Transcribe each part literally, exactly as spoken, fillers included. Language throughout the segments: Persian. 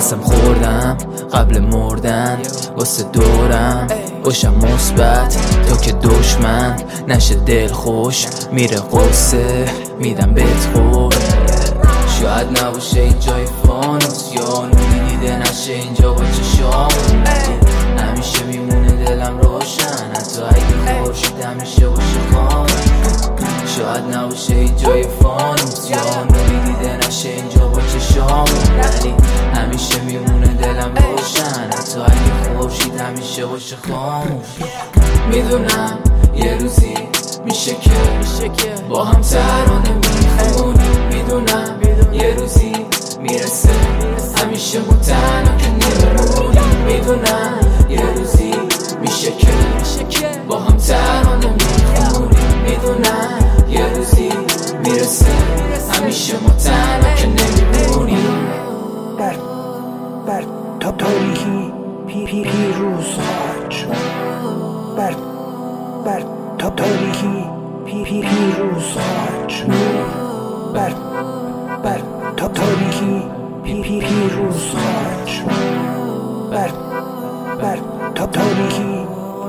قسم خوردم قبل مردن واسه دورم باشم مثبت تا که دشمن نشه دل خوش میره قصه میدم بهت خورد. شاید نباشه اینجای فانوس یا نوری دیده نشه اینجا با چشامون، همیشه میمونه دلم روشن حتی اگه خورشید همیشه باشه خانم. شاید نباشه اینجای فانوس یا نوری دیده نشه اینجا با چشامون، ولی همیشه میمونه دلم روشن حتی اگه خورشید همیشه باشه خاموش. میدونم یه روزی میشه که با هم ترانه میخونیم، میدونم یه روزی میرسه همیشه ما تنها که نمیمونیم، میدونم یه روزی میشه که با هم ترانه میخونیم، میدونم یه روزی میرسه همیشه ما تنها که نمیمونیم. بر بر تا تاریخی پی پی پیروز خواهد شد، بر بر تا تاریخی پی پی پیروز خواهد شد، بر بر تا تاریخی پی پی پیروز خواهد شد، بر بر تا تاریخی.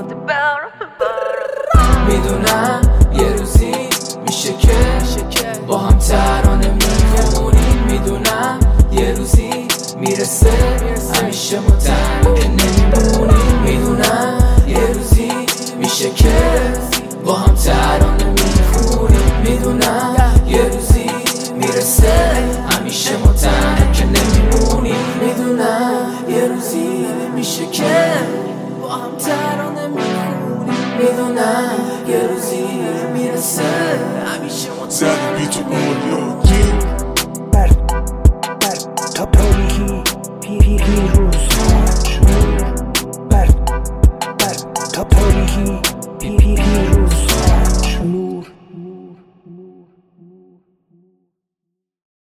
میدونم یه روزی میشه که با هم ترانه میخونیم، میدونم یه روزی میرسه همیشه ما تنها که نمیمونیم، میدونم یه روزی میشه که با هم ترانه میخونیم، میدونم یه روزی میرسه همیشه ما تنها که نمیمونیم، میدونم یه روزی میشه که با هم ترانه میخونیم، میدونم یه روزی میرسه همیشه ما تنها که نمیمونیم.